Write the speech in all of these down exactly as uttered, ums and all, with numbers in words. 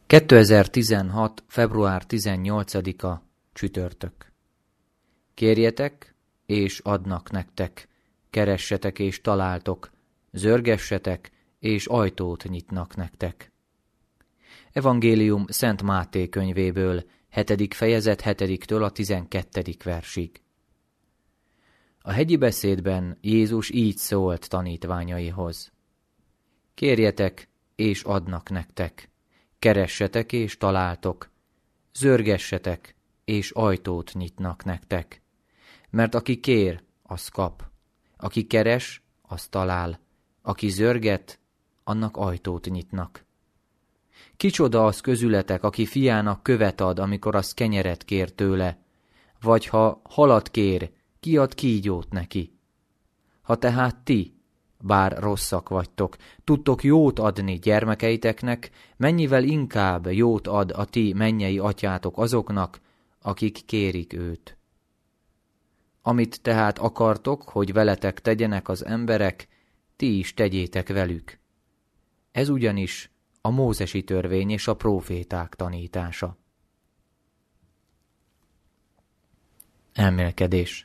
kétezer-tizenhat. február tizennyolcadika csütörtök. Kérjetek, és adnak nektek, keressetek, és találtok, zörgessetek, és ajtót nyitnak nektek. Evangélium Szent Máté könyvéből, hetedik fejezet hetediktől a tizenkettedik versig. A hegyi beszédben Jézus így szólt tanítványaihoz. Kérjetek, és adnak nektek, keressetek, és találtok, zörgessetek, és ajtót nyitnak nektek. Mert aki kér, az kap, aki keres, az talál, aki zörget, annak ajtót nyitnak. Kicsoda az közületek, aki fiának követ ad, amikor az kenyeret kér tőle, vagy ha halat kér, ki ad kígyót neki? Ha tehát ti, bár rosszak vagytok, tudtok jót adni gyermekeiteknek, mennyivel inkább jót ad a ti mennyei atyátok azoknak, akik kérik őt. Amit tehát akartok, hogy veletek tegyenek az emberek, ti is tegyétek velük. Ez ugyanis a mózesi törvény és a próféták tanítása. Elmélkedés.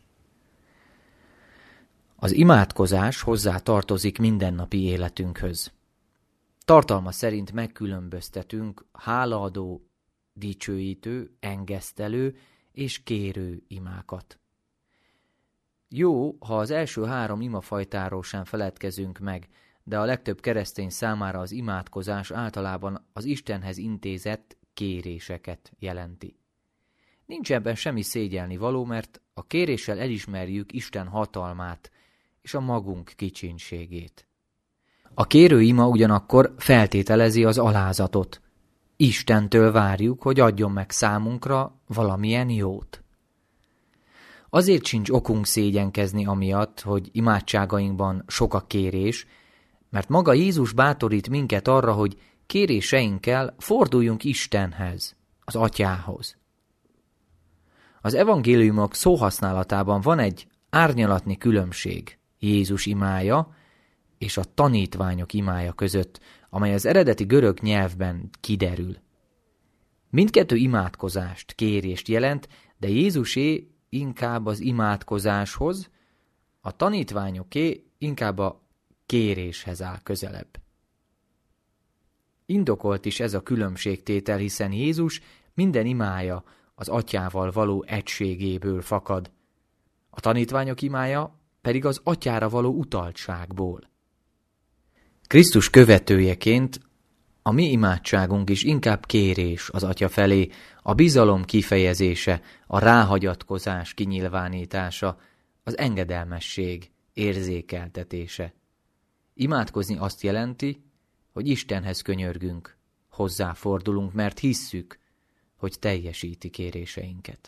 Az imádkozás hozzá tartozik mindennapi életünkhöz. Tartalma szerint megkülönböztetünk hálaadó, dicsőítő, engesztelő és kérő imákat. Jó, ha az első három imafajtáról sem feledkezünk meg, de a legtöbb keresztény számára az imádkozás általában az Istenhez intézett kéréseket jelenti. Nincs ebben semmi szégyelni való, mert a kéréssel elismerjük Isten hatalmát és a magunk kicsinségét. A kérő ima ugyanakkor feltételezi az alázatot. Istentől várjuk, hogy adjon meg számunkra valamilyen jót. Azért sincs okunk szégyenkezni amiatt, hogy imádságainkban sok a kérés, mert maga Jézus bátorít minket arra, hogy kéréseinkkel forduljunk Istenhez, az Atyához. Az evangéliumok szóhasználatában van egy árnyalatnyi különbség Jézus imája és a tanítványok imája között, amely az eredeti görög nyelvben kiderül. Mindkettő imádkozást, kérést jelent, de Jézusé inkább az imádkozáshoz, a tanítványoké inkább a kéréshez áll közelebb. Indokolt is ez a különbségtétel, hiszen Jézus minden imája az Atyával való egységéből fakad, a tanítványok imája pedig az Atyára való utaltságból. Krisztus követőjeként a mi imádságunk is inkább kérés az Atya felé, a bizalom kifejezése, a ráhagyatkozás kinyilvánítása, az engedelmesség érzékeltetése. Imádkozni azt jelenti, hogy Istenhez könyörgünk, hozzáfordulunk, mert hisszük, hogy teljesíti kéréseinket.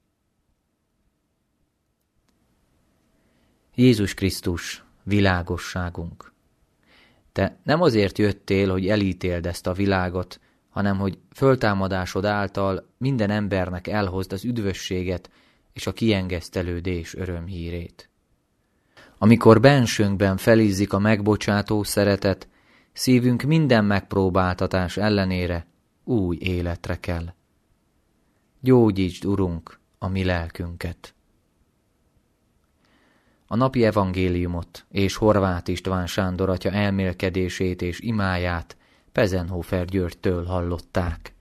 Jézus Krisztus, világosságunk. Te nem azért jöttél, hogy elítéld ezt a világot, hanem hogy föltámadásod által minden embernek elhozd az üdvösséget és a kiengesztelődés örömhírét. Amikor bensőnkben felizzik a megbocsátó szeretet, szívünk minden megpróbáltatás ellenére új életre kell. Gyógyítsd, Urunk, a mi lelkünket! A napi evangéliumot és Horváth István Sándor atya elmélkedését és imáját Pezenhofer Györgytől hallották.